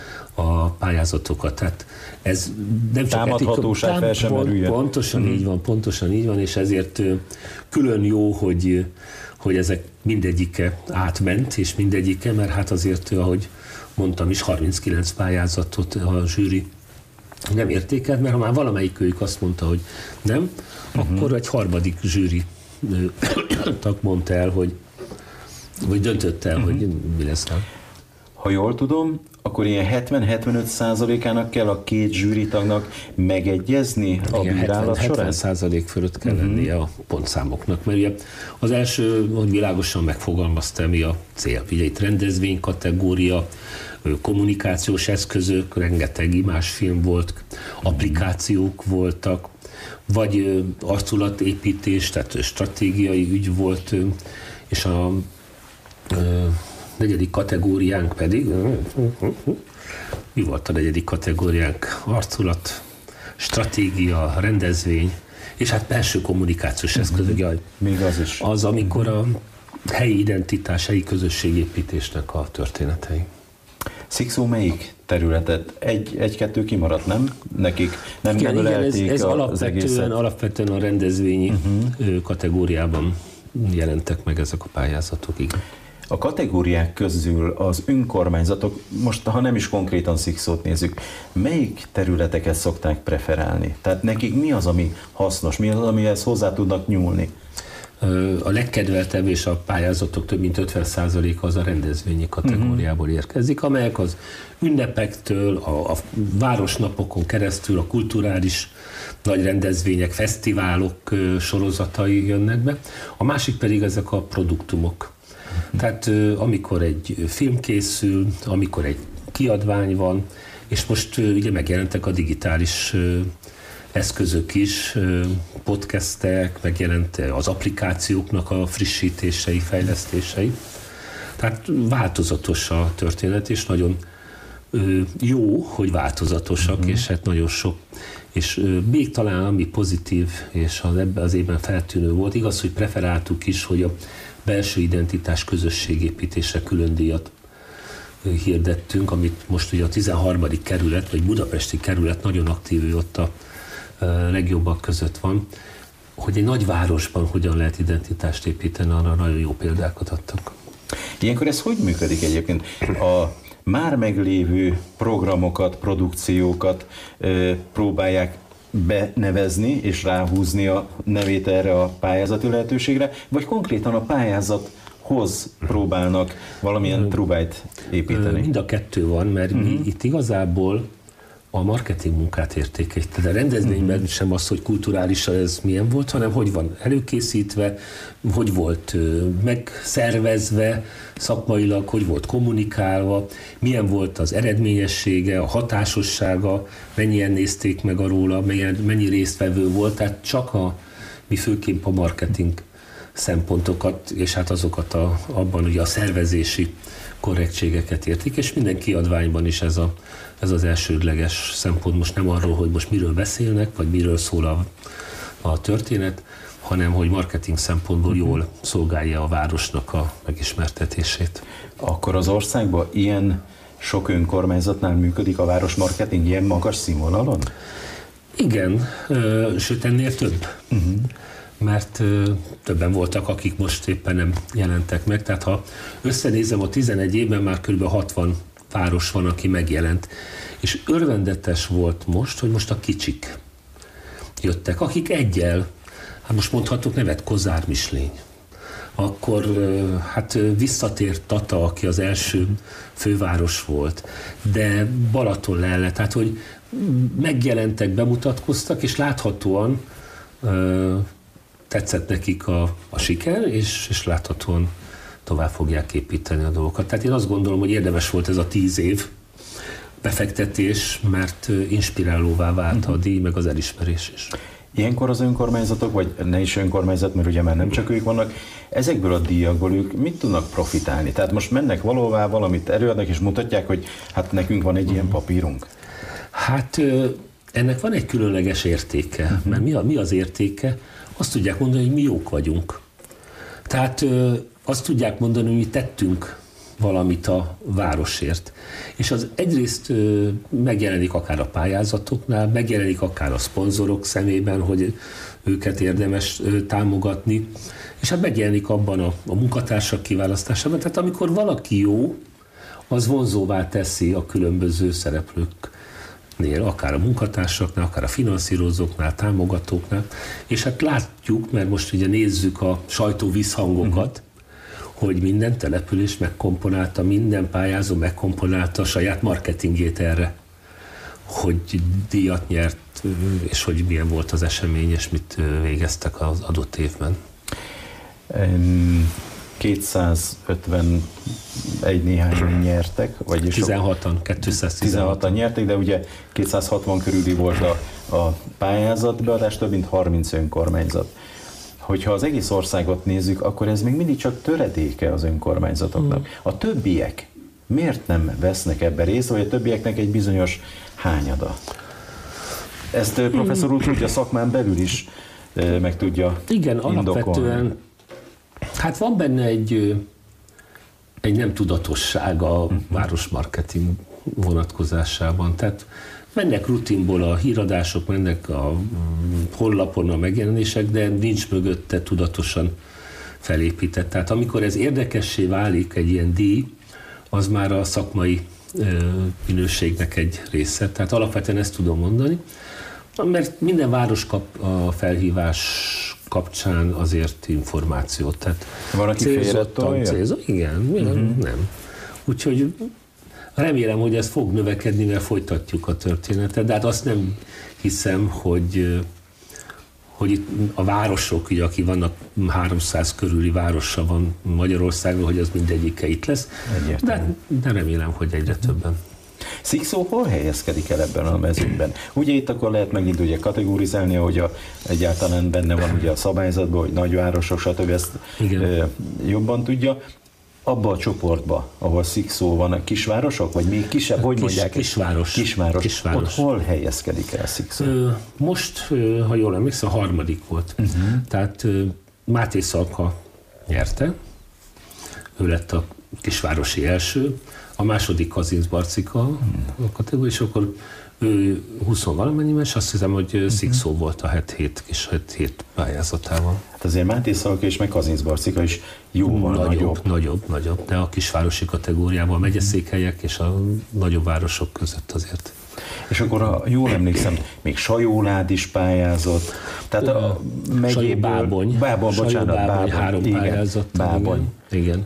[SPEAKER 4] a pályázatokat. Tehát ez nem csak
[SPEAKER 6] támadhatóság fel sem merüljen.
[SPEAKER 4] Pontosan uh-huh. így van, pontosan így van, és ezért külön jó, hogy hogy ezek mindegyike átment, és mindegyike, mert hát azért, ahogy mondtam is, harminckilenc pályázatot a zsűri nem értékelt, mert ha már valamelyikőjük azt mondta, hogy nem, uh-huh. akkor egy harmadik zsűri tag mondta el, hogy, vagy döntött el, uh-huh. hogy mi lesz el.
[SPEAKER 6] Ha jól tudom, akkor ilyen hetven-hetvenöt százalékának kell a két zsűritagnak megegyezni a
[SPEAKER 4] igen,
[SPEAKER 6] bírálat során?
[SPEAKER 4] hetven százalék fölött kell uh-huh. lennie a pontszámoknak, mert ugye az első, hogy világosan megfogalmazta, mi a cél. Ugye itt rendezvény kategória, kommunikációs eszközök, rengeteg imásfilm volt, applikációk voltak, vagy arculatépítés, tehát stratégiai ügy volt, és a negyedik kategóriánk pedig, mi volt a negyedik kategóriánk? Arculat, stratégia, rendezvény, és hát belső kommunikációs eszköz, ugye,
[SPEAKER 6] még az is.
[SPEAKER 4] Az, amikor a helyi identitás, helyi közösségépítésnek a történetei.
[SPEAKER 6] Szikszó melyik területet? Egy, egy-kettő kimaradt, nem? Nekik nem
[SPEAKER 4] igen,
[SPEAKER 6] megölelték
[SPEAKER 4] igen, ez, ez
[SPEAKER 6] az
[SPEAKER 4] alapvetően,
[SPEAKER 6] egészet?
[SPEAKER 4] alapvetően a rendezvényi uh-huh. kategóriában jelentek meg ezek a pályázatok, igen.
[SPEAKER 6] A kategóriák közül az önkormányzatok, most ha nem is konkrétan Szikszót nézzük, melyik területeket szokták preferálni? Tehát nekik mi az, ami hasznos, mi az, amihez hozzá tudnak nyúlni?
[SPEAKER 4] A legkedveltebb és a pályázatok több mint ötven százaléka az a rendezvényi kategóriából érkezik, amelyek az ünnepektől, a, a városnapokon keresztül a kulturális nagy rendezvények, fesztiválok sorozatai jönnek be. A másik pedig ezek a produktumok. Tehát amikor egy film készül, amikor egy kiadvány van, és most ugye megjelentek a digitális eszközök is, podcastek, megjelent az applikációknak a frissítései, fejlesztései. Tehát változatos a történet, és nagyon jó, hogy változatosak, uh-huh. és hát nagyon sok. És még talán ami pozitív, és az ebben az évben feltűnő volt, igaz, hogy preferáltuk is, hogy a belső identitás közösségépítésre külön díjat hirdettünk, amit most ugye a tizenharmadik kerület, vagy budapesti kerület nagyon aktív, ott a legjobbak között van, hogy egy nagyvárosban hogyan lehet identitást építeni, arra nagyon jó példákat adtak.
[SPEAKER 6] Ilyenkor ez hogy működik egyébként? A már meglévő programokat, produkciókat ö, próbálják benevezni és ráhúzni a nevét erre a pályázati lehetőségre, vagy konkrétan a pályázathoz próbálnak valamilyen trubájt építeni?
[SPEAKER 4] Mind a kettő van, mert uh-huh. mi itt igazából a marketing munkát értékeljük. Tehát a rendezvényben uh-huh. sem az, hogy kulturálisan ez milyen volt, hanem hogy van előkészítve, hogy volt megszervezve szakmailag, hogy volt kommunikálva, milyen volt az eredményessége, a hatásossága, mennyien nézték meg a róla, mennyi résztvevő volt, tehát csak a, mi főképp a marketing szempontokat, és hát azokat a, abban ugye a szervezési korrektségeket értik, és minden kiadványban is ez, a, ez az elsődleges szempont. Most nem arról, hogy most miről beszélnek, vagy miről szól a, a történet, hanem hogy marketing szempontból jól szolgálja a városnak a megismertetését.
[SPEAKER 6] Akkor az országban ilyen sok önkormányzatnál működik a városmarketing ilyen magas színvonalon?
[SPEAKER 4] Igen, sőt ennél több. Uh-huh. Mert ö, többen voltak, akik most éppen nem jelentek meg. Tehát ha összenézem, a tizenegy évben már kb. hatvan város van, aki megjelent. És örvendetes volt most, hogy most a kicsik jöttek, akik egyel, hát most mondhatok nevet, Kozár Mislény. Akkor ö, hát visszatért Tata, aki az első főváros volt, de Balaton lelle, tehát hogy megjelentek, bemutatkoztak, és láthatóan ö, tetszett nekik a, a siker, és, és láthatóan tovább fogják építeni a dolgokat. Tehát én azt gondolom, hogy érdemes volt ez a tíz év befektetés, mert inspirálóvá vált a díj, meg az elismerés is.
[SPEAKER 6] Ilyenkor az önkormányzatok, vagy ne is önkormányzat, mert ugye már nem csak ők vannak, ezekből a díjakból ők mit tudnak profitálni? Tehát most mennek valóvá, valamit előadnak, és mutatják, hogy hát nekünk van egy uh-huh. ilyen papírunk.
[SPEAKER 4] Hát ennek van egy különleges értéke, uh-huh. mert mi, a, mi az értéke? Azt tudják mondani, hogy mi jók vagyunk. Tehát ö, azt tudják mondani, hogy mi tettünk valamit a városért. És az egyrészt ö, megjelenik akár a pályázatoknál, megjelenik akár a szponzorok szemében, hogy őket érdemes ö, támogatni, és hát megjelenik abban a, a munkatársak kiválasztásában. Tehát amikor valaki jó, az vonzóvá teszi a különböző szereplők, akár a munkatársaknál, akár a finanszírozóknál, támogatóknál, és hát látjuk, mert most ugye nézzük a sajtó visszhangokat, uh-huh. hogy minden település megkomponálta, minden pályázó megkomponálta a saját marketingjét erre, hogy díjat nyert, és hogy milyen volt az esemény, és mit végeztek az adott évben.
[SPEAKER 6] Um... kétszázötvenegy néhányan nyertek, vagyis
[SPEAKER 4] tizenhatan, kétszáztizenhatan
[SPEAKER 6] nyertek, de ugye kétszázhatvan körüli volt a, a pályázatbeadás, több mint harminc önkormányzat. Hogyha az egész országot nézzük, akkor ez még mindig csak töredéke az önkormányzatoknak. A többiek miért nem vesznek ebbe részt, vagy a többieknek egy bizonyos hányada? Ezt professzor úr tudja szakmán belül is meg tudja
[SPEAKER 4] Igen,
[SPEAKER 6] indokolni.
[SPEAKER 4] Alapvetően hát van benne egy, egy nem tudatosság a városmarketing vonatkozásában. Tehát mennek rutinból a híradások, mennek a honlapon a megjelenések, de nincs mögötte tudatosan felépített. Tehát amikor ez érdekessé válik, egy ilyen díj, az már a szakmai minőségnek egy része. Tehát alapvetően ezt tudom mondani, mert minden város kap a felhívás kapcsán azért információt. Tehát
[SPEAKER 6] van, aki félretolja?
[SPEAKER 4] Célzó, igen, uh-huh. nem. Úgyhogy remélem, hogy ez fog növekedni, mert folytatjuk a történetet, de hát azt nem hiszem, hogy, hogy itt a városok, ugye, aki vannak háromszáz körüli városa van Magyarországon, hogy az mindegyike itt lesz, de, de remélem, hogy egyre többen.
[SPEAKER 6] Szikszó hol helyezkedik el ebben a mezőnyben? Ugye itt akkor lehet megint ugye kategorizálni, ahogy a, egyáltalán benne van ugye a szabályzatban, hogy nagyvárosok, stb. Ezt e, jobban tudja. Abba a csoportba, ahol Szikszó van, a kisvárosok, vagy még kisebb, hogy Kis, mondják?
[SPEAKER 4] Kisváros.
[SPEAKER 6] Kisváros.
[SPEAKER 4] Kisváros.
[SPEAKER 6] Ott hol helyezkedik el Szikszó?
[SPEAKER 4] Most, ha jól emlékszem, a harmadik volt. Uh-huh. Tehát Máté Szalka nyerte, ő lett a kisvárosi első, a második Kazinc Barcika a kategória, és akkor ő húsz valamennyi, és azt hiszem, hogy uh-huh. Szikszó volt a het hét és het hét pályázatával.
[SPEAKER 6] Hát azért Máté Szalka és meg Kazincbarcika is jóval
[SPEAKER 4] nagyobb,
[SPEAKER 6] nagyobb.
[SPEAKER 4] Nagyobb, nagyobb, de a kisvárosi kategóriában a megyeszékhelyek és a nagyobb városok között azért.
[SPEAKER 6] És akkor, ha jól emlékszem, még Sajólád is pályázott. Tehát a
[SPEAKER 4] megyéből... Bábony.
[SPEAKER 6] Bábony, bocsánat,
[SPEAKER 4] Bábony,
[SPEAKER 6] Bábony.
[SPEAKER 4] három
[SPEAKER 6] Igen,
[SPEAKER 4] pályázat.
[SPEAKER 6] Bábony.
[SPEAKER 4] Igen. igen.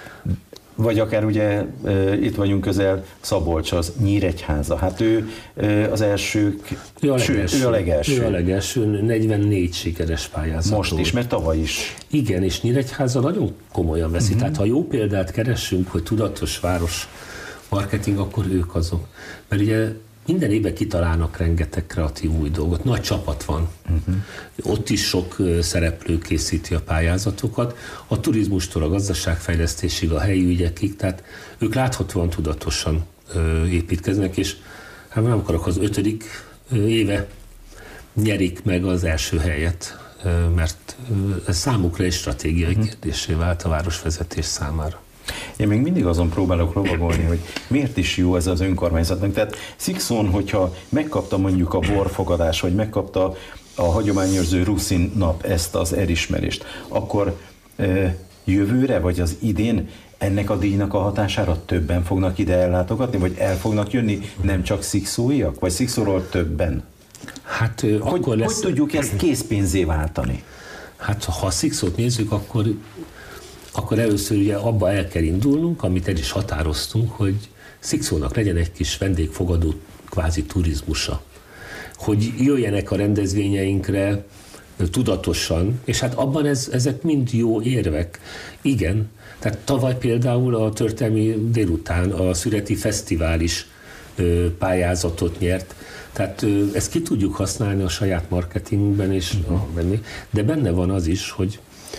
[SPEAKER 6] Vagy akár ugye itt vagyunk közel Szabolcshoz, Nyíregyháza. Hát ő az elsők,
[SPEAKER 4] ő a legelső.
[SPEAKER 6] Ő a legelső.
[SPEAKER 4] Ő a legelső, negyvennégy sikeres pályázat.
[SPEAKER 6] Most is, mert tavaly is.
[SPEAKER 4] Igen, és Nyíregyháza nagyon komolyan veszi. Uh-huh. Tehát ha jó példát keresünk, hogy tudatos város marketing, akkor ők azok. Mert ugye minden évben kitalálnak rengeteg kreatív új dolgot. Nagy csapat van. Uh-huh. Ott is sok szereplő készíti a pályázatokat. A turizmustól a gazdaságfejlesztésig, a helyi ügyekig, tehát ők láthatóan tudatosan építkeznek, és hát nem akarok, az ötödik éve nyerik meg az első helyet, mert ez számukra egy stratégiai uh-huh. kérdésé vált a városvezetés számára.
[SPEAKER 6] Én még mindig azon próbálok lovagolni, hogy miért is jó ez az önkormányzatnak. Tehát Szikszón, hogyha megkapta mondjuk a borfogadás, vagy megkapta a hagyományőrző Ruszin nap ezt az elismerést, akkor e, jövőre, vagy az idén ennek a díjnak a hatására többen fognak ide ellátogatni, vagy el fognak jönni nem csak szikszóiak, vagy Szikszóról többen?
[SPEAKER 4] Hát,
[SPEAKER 6] hogy,
[SPEAKER 4] akkor lesz...
[SPEAKER 6] hogy tudjuk ezt készpénzé váltani?
[SPEAKER 4] Hát ha Szikszót nézzük, akkor akkor először ugye abba el kell indulnunk, amit el is határoztunk, hogy Szikszónak legyen egy kis vendégfogadó kvázi turizmusa. Hogy jöjjenek a rendezvényeinkre tudatosan, és hát abban ez, ezek mind jó érvek. Igen, tehát tavaly például a történelmi délután a Szüreti Fesztivál is ö, pályázatot nyert, tehát ö, ezt ki tudjuk használni a saját marketingben, és, uh-huh. de benne van az is, hogy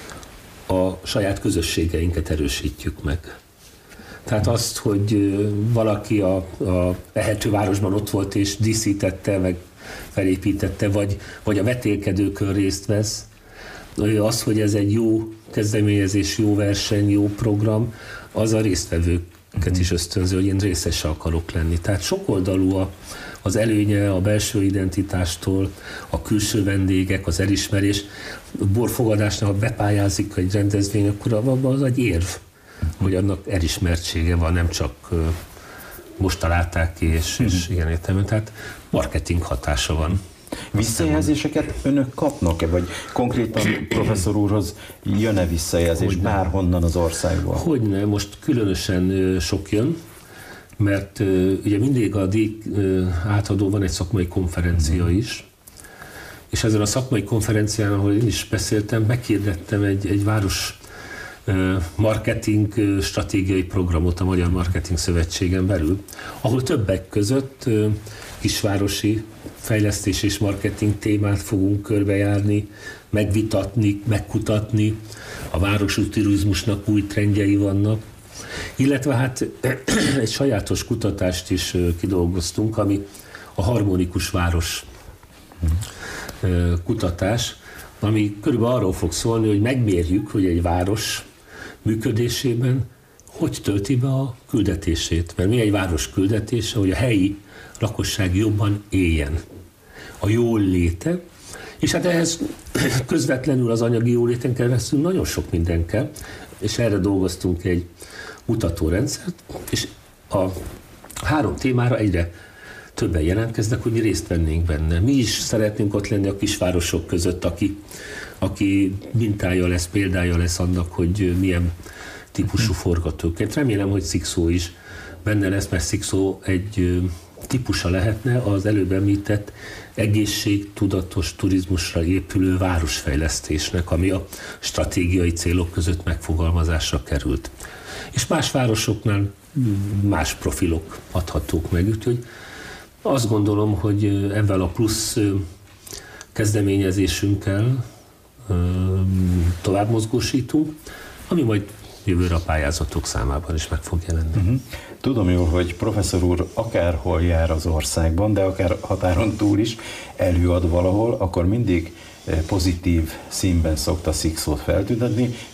[SPEAKER 4] a saját közösségeinket erősítjük meg. Tehát azt, hogy valaki a, a Ehetővárosban ott volt és díszítette, meg felépítette, vagy, vagy a vetélkedőkön részt vesz, az, hogy ez egy jó kezdeményezés, jó verseny, jó program, az a résztvevőket is ösztönző, hogy én részese akarok lenni. Tehát sokoldalú a, az előnye a belső identitástól, a külső vendégek, az elismerés. A borfogadásnál, ha bepályázik egy rendezvény, akkor az egy érv, hogy annak elismertsége van, nem csak most találták ki, és, és ilyen értelemben. Tehát marketing hatása van.
[SPEAKER 6] Visszajelzéseket önök kapnak-e, vagy konkrétan professzor úrhoz jön-e visszajelzés Hogyne. bárhonnan az országból?
[SPEAKER 4] Hogyne, most különösen sok jön, mert uh, ugye mindig a díj uh, átadó van egy szakmai konferencia mm. is, és ezen a szakmai konferencián, ahol én is beszéltem, meghirdettem egy, egy város uh, marketing uh, stratégiai programot a Magyar Marketing Szövetségen belül, ahol többek között uh, kisvárosi fejlesztés és marketing témát fogunk körbejárni, megvitatni, megkutatni, a városi turizmusnak új trendjei vannak, illetve hát egy sajátos kutatást is kidolgoztunk, ami a harmonikus város kutatás, ami körülbelül arról fog szólni, hogy megmérjük, hogy egy város működésében hogy tölti be a küldetését. Mert mi egy város küldetése, hogy a helyi lakosság jobban éljen. A jól léte, és hát ehhez közvetlenül az anyagi jóléten keresztül nagyon sok minden kell, és erre dolgoztunk egy mutatórendszert, és a három témára egyre többen jelentkeznek, hogy mi részt vennénk benne. Mi is szeretnénk ott lenni a kisvárosok között, aki, aki mintája lesz, példája lesz annak, hogy milyen típusú forgatókönyv. Remélem, hogy Szikszó is benne lesz, mert Szikszó egy típusa lehetne az előbb említett egészségtudatos turizmusra épülő városfejlesztésnek, ami a stratégiai célok között megfogalmazásra került. És más városoknál más profilok adhatók meg, úgyhogy azt gondolom, hogy ebben a plusz kezdeményezésünkkel tovább mozgósítunk, ami majd jövőre a pályázatok számában is meg fog jelenni. Uh-huh.
[SPEAKER 6] Tudom jól, hogy professzor úr akárhol jár az országban, de akár határon túl is előad valahol, akkor mindig pozitív színben szokta Szikszót feltüntetni.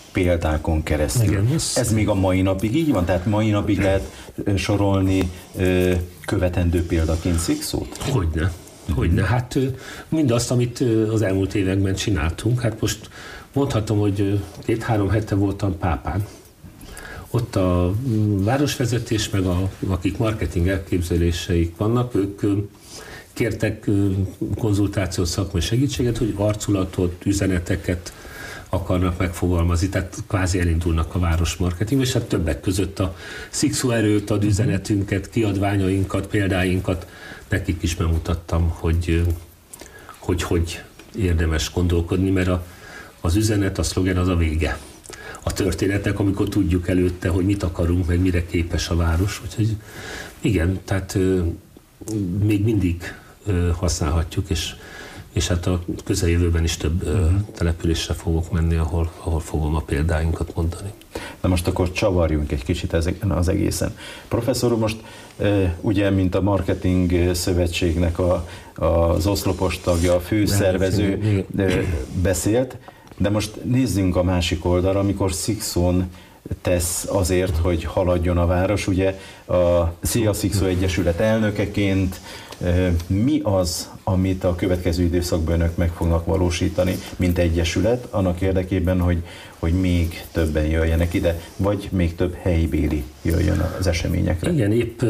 [SPEAKER 6] példákon keresztül. Igen, ez még a mai napig így van? Tehát mai napig lehet sorolni követendő példaként Szikszót?
[SPEAKER 4] Hogyne. Hogyne. Hát mindazt, amit az elmúlt években csináltunk. Hát most mondhatom, hogy két-három hete voltam Pápán. Ott a városvezetés, meg a, akik marketing elképzeléseik vannak, ők kértek konzultációt, szakmai segítséget, hogy arculatot, üzeneteket akarnak megfogalmazni, tehát kvázi elindulnak a városmarketing, és hát többek között a Szikszó erőt ad üzenetünket, kiadványainkat, példáinkat, nekik is bemutattam, hogy hogy, hogy érdemes gondolkodni, mert a, az üzenet, a szlogen az a vége a történetnek, amikor tudjuk előtte, hogy mit akarunk, meg mire képes a város. Úgyhogy igen, tehát még mindig használhatjuk, és, és hát a közeljövőben is több uh-huh. településre fogok menni, ahol, ahol fogom a példáinkat mondani.
[SPEAKER 6] Na most akkor csavarjunk egy kicsit ezen az egészen. Professzor, most ugye, mint a Marketing Szövetségnek a, az oszlopos tagja, a főszervező beszélt, de most nézzünk a másik oldalra, amikor Szikszón tesz azért, hogy haladjon a város. Ugye a Szia Szikszó Egyesület elnökeként mi az, amit a következő időszakban önök meg fognak valósítani, mint egyesület, annak érdekében, hogy, hogy még többen jöjjenek ide, vagy még több helybéli jöjjön az eseményekre?
[SPEAKER 4] Igen, épp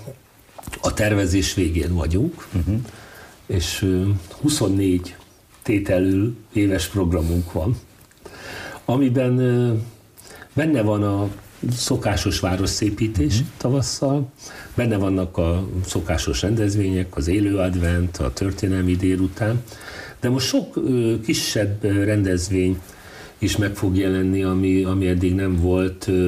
[SPEAKER 4] a tervezés végén vagyunk, uh-huh. és huszonnégy tételű éves programunk van, amiben benne van a szokásos városszépítés uh-huh. tavasszal, benne vannak a szokásos rendezvények, az élő advent, a történelmi délután, de most sok ö, kisebb rendezvény is meg fog jelenni, ami, ami eddig nem volt. Ö,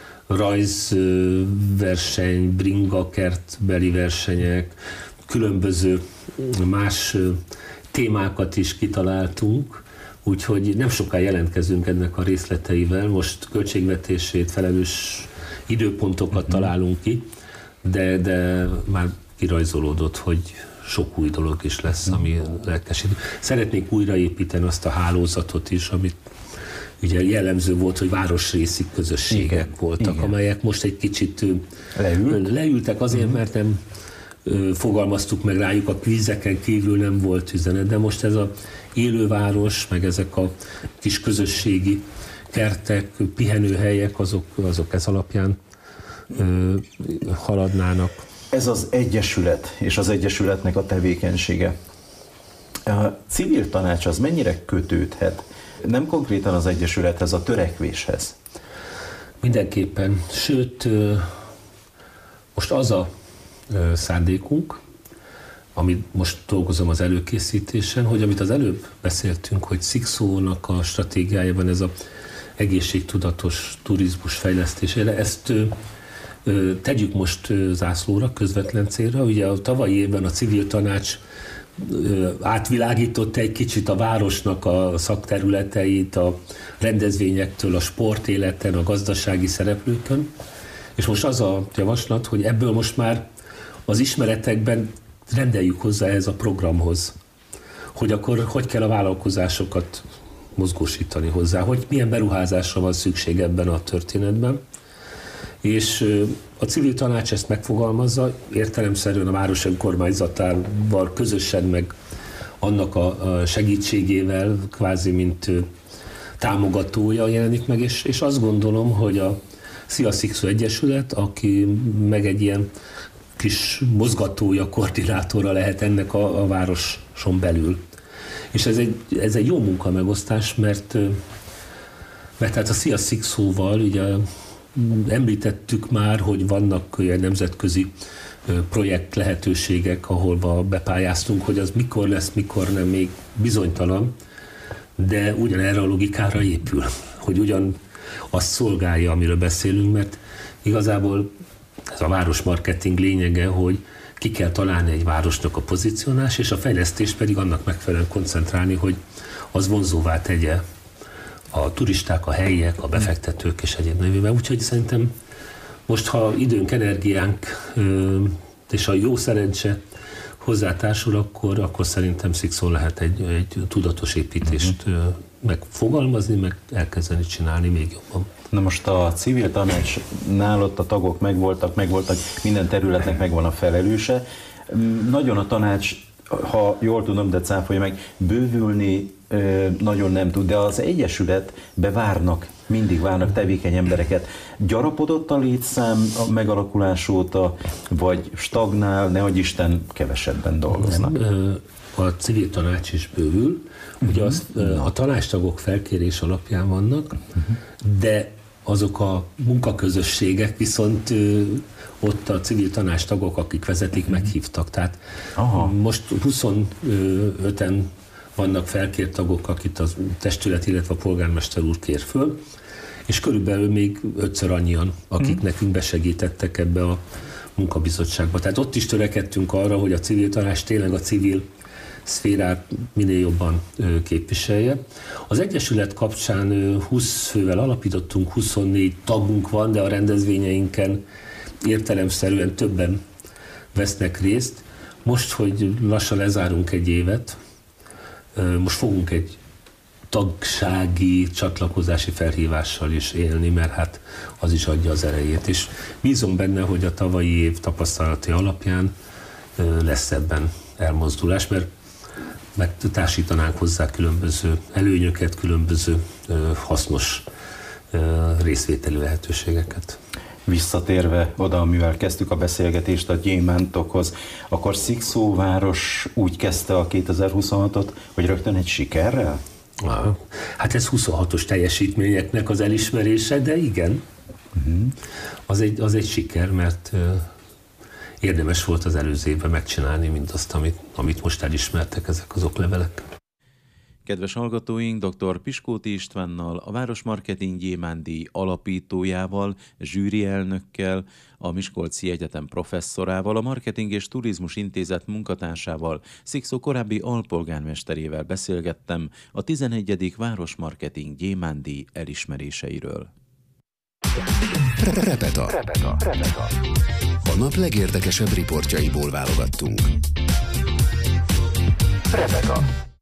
[SPEAKER 4] rajzverseny, bringakertbeli versenyek, különböző más ö, témákat is kitaláltunk, úgyhogy nem soká jelentkezünk ennek a részleteivel, most költségvetését, felelős időpontokat uh-huh. találunk ki, de, de már kirajzolódott, hogy sok új dolog is lesz, ami lelkesít. Szeretnék újraépíteni azt a hálózatot is, amit ugye jellemző volt, hogy városrészi közösségek igen, voltak, igen. amelyek most egy kicsit Leült? leültek azért, uh-huh. mert nem fogalmaztuk meg rájuk, a kvízeken kívül nem volt üzenet, de most ez a élőváros, meg ezek a kis közösségi kertek, pihenőhelyek, azok, azok ez alapján ö, haladnának.
[SPEAKER 6] Ez az egyesület, és az egyesületnek a tevékenysége. A civil tanács az mennyire kötődhet? Nem konkrétan az egyesülethez, a törekvéshez?
[SPEAKER 4] Mindenképpen. Sőt, most az a szándékunk, amit most dolgozom az előkészítésen, hogy amit az előbb beszéltünk, hogy Szikszónak a stratégiájában ez az egészségtudatos turizmus fejlesztésére, ezt ö, tegyük most zászlóra, közvetlen célra. Ugye a tavalyi évben a civil tanács ö, átvilágította egy kicsit a városnak a szakterületeit, a rendezvényektől, a sportéleten, a gazdasági szereplőkön, és most az a javaslat, hogy ebből most már az ismeretekben rendeljük hozzá ez a programhoz, hogy akkor hogy kell a vállalkozásokat mozgósítani hozzá, hogy milyen beruházásra van szükség ebben a történetben. És a civil tanács ezt megfogalmazza, értelemszerűen a város önkormányzatával közösen, meg annak a segítségével, kvázi mint támogatója jelenik meg, és, és azt gondolom, hogy a Szia Szikszó Egyesület, aki meg egy ilyen kis mozgatója, koordinátora lehet ennek a, a városon belül. És ez egy, ez egy jó munkamegosztás, mert, mert hát a Szia Szikszóval ugye említettük már, hogy vannak olyan nemzetközi projekt lehetőségek, ahol bepályáztunk, hogy az mikor lesz, mikor nem, még bizonytalan, de ugyanerre a logikára épül, hogy ugyan azt szolgálja, amiről beszélünk, mert igazából ez a városmarketing lényege, hogy ki kell találni egy városnak a pozícionálás, és a fejlesztés pedig annak megfelelően koncentrálni, hogy az vonzóvá tegye a turisták, a helyiek, a befektetők és egyéb nevében. Úgyhogy szerintem most, ha időnk, energiánk és a jó szerencse hozzátársul, akkor, akkor szerintem Szikszón lehet egy, egy tudatos építést uh-huh. megfogalmazni, meg elkezdeni csinálni még jobban.
[SPEAKER 6] Na most a civil tanácsnál ott a tagok megvoltak, megvoltak, minden területnek megvan a felelőse. Nagyon a tanács, ha jól tudom, de cáfolja meg, bővülni nagyon nem tud, de az egyesületbe várnak, mindig várnak tevékeny embereket. Gyarapodott a létszám a megalakulás óta, vagy stagnál, nehogy Isten, kevesebben dolgoznak?
[SPEAKER 4] A civil tanács is bővül. Ugye uh-huh. azt, a tanácstagok felkérés alapján vannak, uh-huh. de azok a munkaközösségek viszont ott a civil tanácstagok, akik vezetik, uh-huh. meghívtak. Tehát Aha. most huszonöten vannak felkért tagok, akit a testület, illetve a polgármester úr kér föl, és körülbelül még ötször annyian, akik uh-huh. nekünk besegítettek ebbe a munkabizottságba. Tehát ott is törekedtünk arra, hogy a civil tanács tényleg a civil szférát minél jobban képviselje. Az Egyesület kapcsán húsz fővel alapítottunk, huszonnégy tagunk van, de a rendezvényeinken értelemszerűen többen vesznek részt. Most, hogy lassan lezárunk egy évet, most fogunk egy tagsági, csatlakozási felhívással is élni, mert hát az is adja az erejét. És bízom benne, hogy a tavalyi év tapasztalati alapján lesz ebben elmozdulás, mert megtársítanánk hozzá különböző előnyöket, különböző hasznos részvételi lehetőségeket.
[SPEAKER 6] Visszatérve oda, amivel kezdtük a beszélgetést, a gyémántokhoz, akkor Szikszóváros úgy kezdte a kétezer-huszonhatot, hogy rögtön egy sikerrel?
[SPEAKER 4] Ah, hát ez huszonhatos teljesítményeknek az elismerése, de igen, uh-huh. az, egy, az egy siker, mert uh, érdemes volt az előző évben megcsinálni mindazt, amit, amit most elismertek ezek az oklevelek.
[SPEAKER 3] Kedves hallgatóink, dr. Piskóti Istvánnal, a Városmarketing Gyémánt-díj alapítójával, zsűri elnökkel, a Miskolci Egyetem professzorával, a Marketing és Turizmus Intézet munkatársával, Szikszó korábbi alpolgármesterével beszélgettem a tizenegyedik Városmarketing Gyémánt-díj elismeréseiről.
[SPEAKER 1] Repeta. Repeta. Repeta. A nap legérdekesebb riportjaiból válogattunk. Repeta.